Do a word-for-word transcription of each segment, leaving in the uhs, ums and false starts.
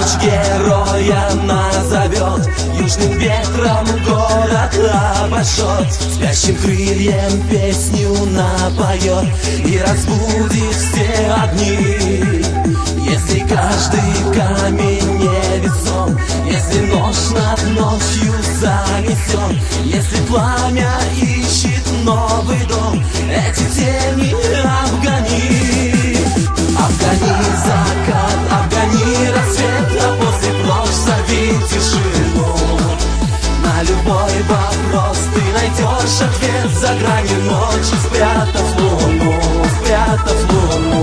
ночь героя назовет, южным ветром город обожжет, спящим крыльям песню напоет и разбудит все огни. Если каждый камень невесом, если ночь над ночью занесен, если пламя ищет новый дом, эти тени обгони. Обгони закат, обгони рассвет, а после прочь зови тишину. На любой вопрос ты найдешь ответ за гранью ночи, спрятав луну, спрятав луну.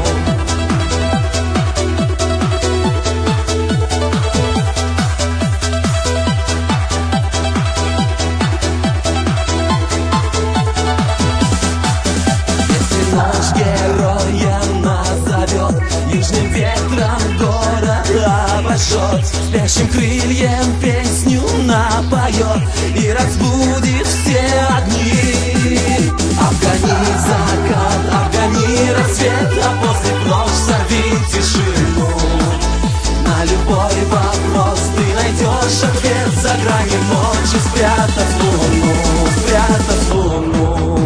Ночь героя назовет, южным ветром город обожжет, спящим крыльям песню напоет и разбудит все огни. Обгони закат, обгони рассвет, а после прочь зови тишину. На любой вопрос ты найдешь ответ за гранью ночи, спрятав луну, спрятав луну.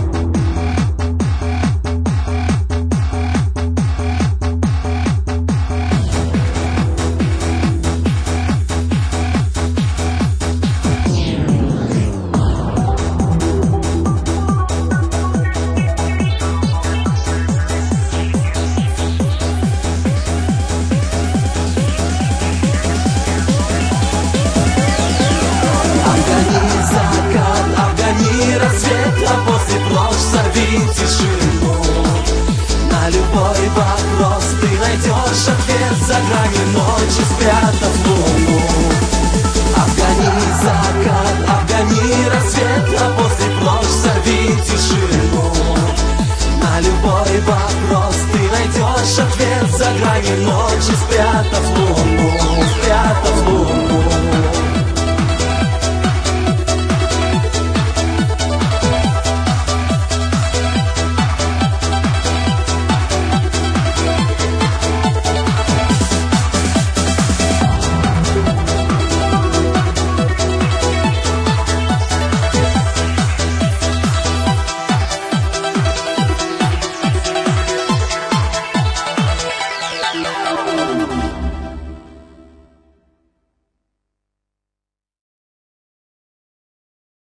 Тишину. На любой вопрос ты найдешь ответ за гранью ночи, спрятав луну. Обгони закат, обгони рассвет, а после прочь зови тишину. На любой вопрос ты найдешь ответ за гранью ночи, спрятав луну.